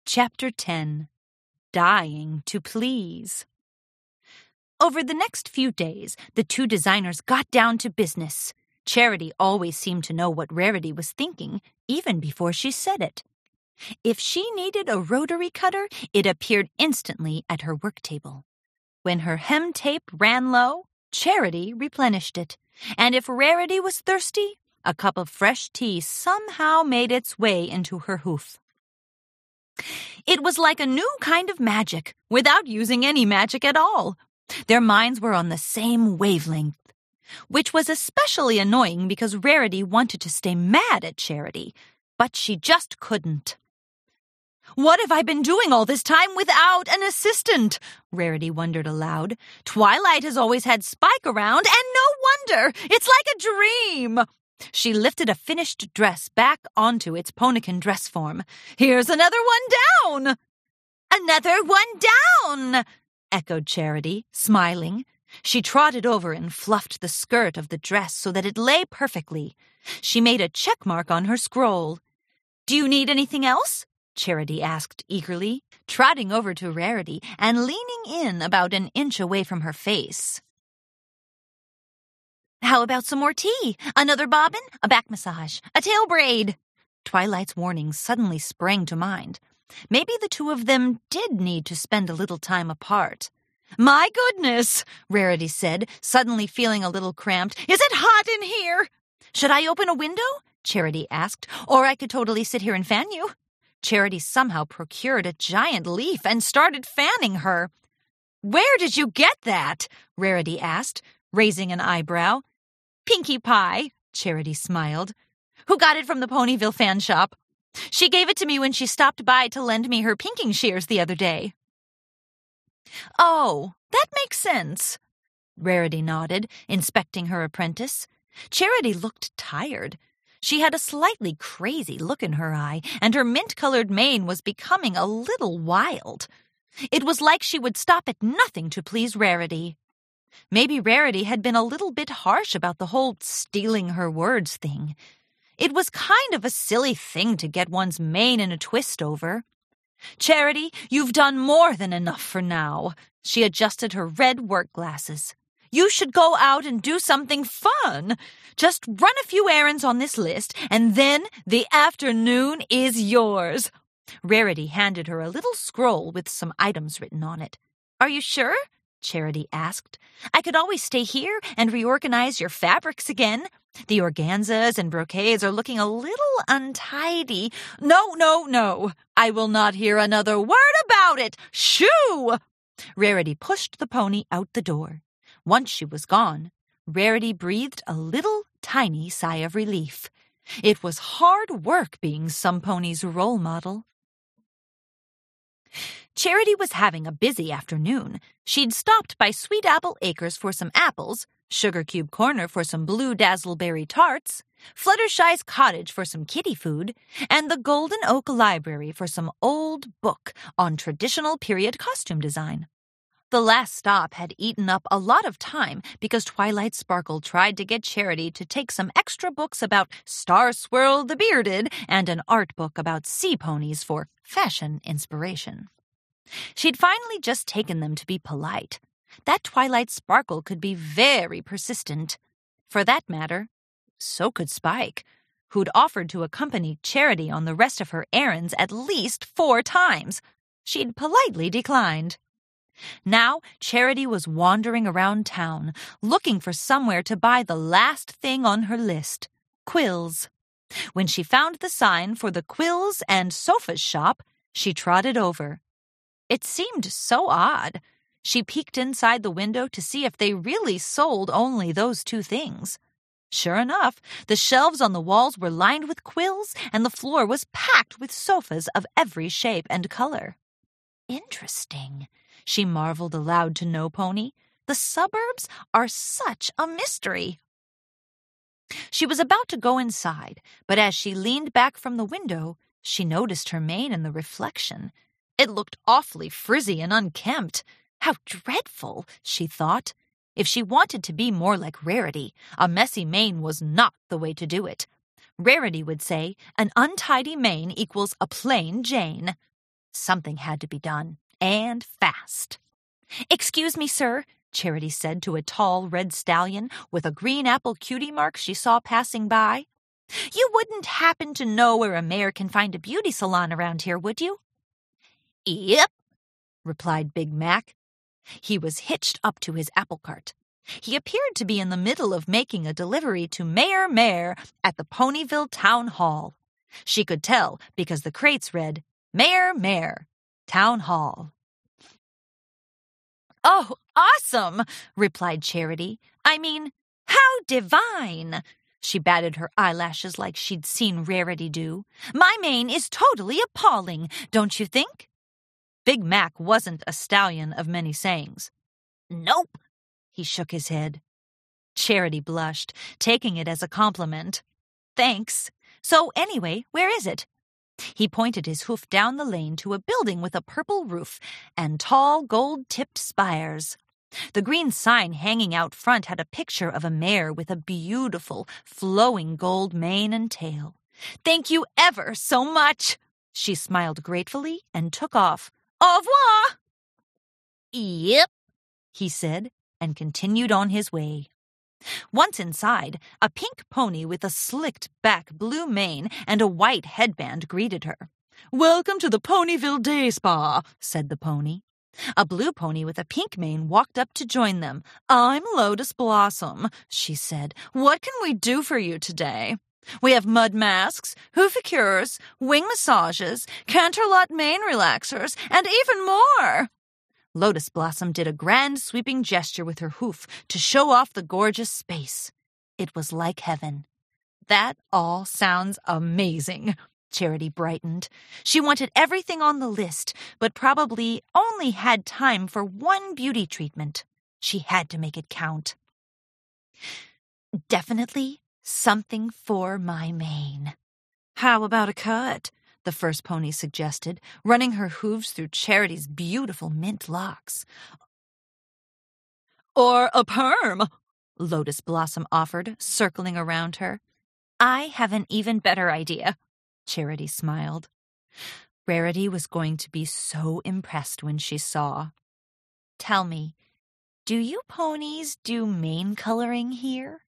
Chapter 10. Dying to Please. Over the next few days, the two designers got down to business. Charity always seemed to know what Rarity was thinking, even before she said it. If she needed a rotary cutter, it appeared instantly at her work table. When her hem tape ran low, Charity replenished it. And if Rarity was thirsty, a cup of fresh tea somehow made its way into her hoof. It was like a new kind of magic, without using any magic at all. Their minds were on the same wavelength, which was especially annoying because Rarity wanted to stay mad at Charity, but she just couldn't. "What have I been doing all this time without an assistant?" Rarity wondered aloud. "Twilight has always had Spike around, and no wonder! It's like a dream!" She lifted a finished dress back onto its Ponican dress form. "Here's another one down!" "Another one down!" echoed Charity, smiling. She trotted over and fluffed the skirt of the dress so that it lay perfectly. She made a check mark on her scroll. "Do you need anything else?" Charity asked eagerly, trotting over to Rarity and leaning in about an inch away from her face. "How about some more tea? Another bobbin? A back massage? A tail braid?" Twilight's warning suddenly sprang to mind. Maybe the two of them did need to spend a little time apart. "My goodness," Rarity said, suddenly feeling a little cramped. "Is it hot in here?" "Should I open a window?" Charity asked. "Or I could totally sit here and fan you." Charity somehow procured a giant leaf and started fanning her. "Where did you get that?" Rarity asked, raising an eyebrow. "Pinkie Pie," Charity smiled. "Who got it from the Ponyville fan shop. She gave it to me when she stopped by to lend me her pinking shears the other day." "Oh, that makes sense." Rarity nodded, inspecting her apprentice. Charity looked tired. She had a slightly crazy look in her eye, and her mint-colored mane was becoming a little wild. It was like she would stop at nothing to please Rarity. Maybe Rarity had been a little bit harsh about the whole stealing her words thing. It was kind of a silly thing to get one's mane in a twist over. "Charity, you've done more than enough for now." She adjusted her red work glasses. "You should go out and do something fun. Just run a few errands on this list, and then the afternoon is yours." Rarity handed her a little scroll with some items written on it. "Are you sure?" Charity asked. "I could always stay here and reorganize your fabrics again. The organzas and brocades are looking a little untidy." No. I will not hear another word about it. Shoo!" Rarity pushed the pony out the door. Once she was gone, Rarity breathed a little tiny sigh of relief. It was hard work being some pony's role model. Charity was having a busy afternoon. She'd stopped by Sweet Apple Acres for some apples, Sugar Cube Corner for some blue dazzleberry tarts, Fluttershy's cottage for some kitty food, and the Golden Oak Library for some old book on traditional period costume design. The last stop had eaten up a lot of time because Twilight Sparkle tried to get Charity to take some extra books about Star Swirl the Bearded and an art book about sea ponies for fashion inspiration. She'd finally just taken them to be polite. That Twilight Sparkle could be very persistent. For that matter, so could Spike, who'd offered to accompany Charity on the rest of her errands at least 4 times. She'd politely declined. Now, Charity was wandering around town, looking for somewhere to buy the last thing on her list, quills. When she found the sign for the Quills and Sofas shop, she trotted over. It seemed so odd. She peeked inside the window to see if they really sold only those 2 things. Sure enough, the shelves on the walls were lined with quills, and the floor was packed with sofas of every shape and color. "Interesting," she marveled aloud to No Pony. "The suburbs are such a mystery." She was about to go inside, but as she leaned back from the window, she noticed her mane in the reflection. It looked awfully frizzy and unkempt. How dreadful, she thought. If she wanted to be more like Rarity, a messy mane was not the way to do it. Rarity would say, an untidy mane equals a plain Jane. Something had to be done, and fast. "Excuse me, sir," Charity said to a tall red stallion with a green apple cutie mark she saw passing by. "You wouldn't happen to know where a mayor can find a beauty salon around here, would you?" "Yep," replied Big Mac. He was hitched up to his apple cart. He appeared to be in the middle of making a delivery to Mayor Mare at the Ponyville Town Hall. She could tell because the crates read, "Mayor Mare, Town Hall." "Oh, awesome," replied Charity. "I mean, how divine." She batted her eyelashes like she'd seen Rarity do. "My mane is totally appalling, don't you think?" Big Mac wasn't a stallion of many sayings. "Nope." He shook his head. Charity blushed, taking it as a compliment. "Thanks. So anyway, where is it?" He pointed his hoof down the lane to a building with a purple roof and tall gold-tipped spires. The green sign hanging out front had a picture of a mare with a beautiful, flowing gold mane and tail. "Thank you ever so much." She smiled gratefully and took off. "Au revoir." "Yep," he said, and continued on his way. Once inside, a pink pony with a slicked-back blue mane and a white headband greeted her. "Welcome to the Ponyville Day Spa," said the pony. A blue pony with a pink mane walked up to join them. "I'm Lotus Blossom," she said. "What can we do for you today? We have mud masks, hoofacures, wing massages, Canterlot mane relaxers, and even more." Lotus Blossom did a grand sweeping gesture with her hoof to show off the gorgeous space. It was like heaven. "That all sounds amazing." Charity brightened. She wanted everything on the list, but probably only had time for one beauty treatment. She had to make it count. "Definitely something for my mane." "How about a cut?" the first pony suggested, running her hooves through Charity's beautiful mint locks. "Or a perm," Lotus Blossom offered, circling around her. "I have an even better idea," Charity smiled. Rarity was going to be so impressed when she saw. "Tell me, do you ponies do mane coloring here?"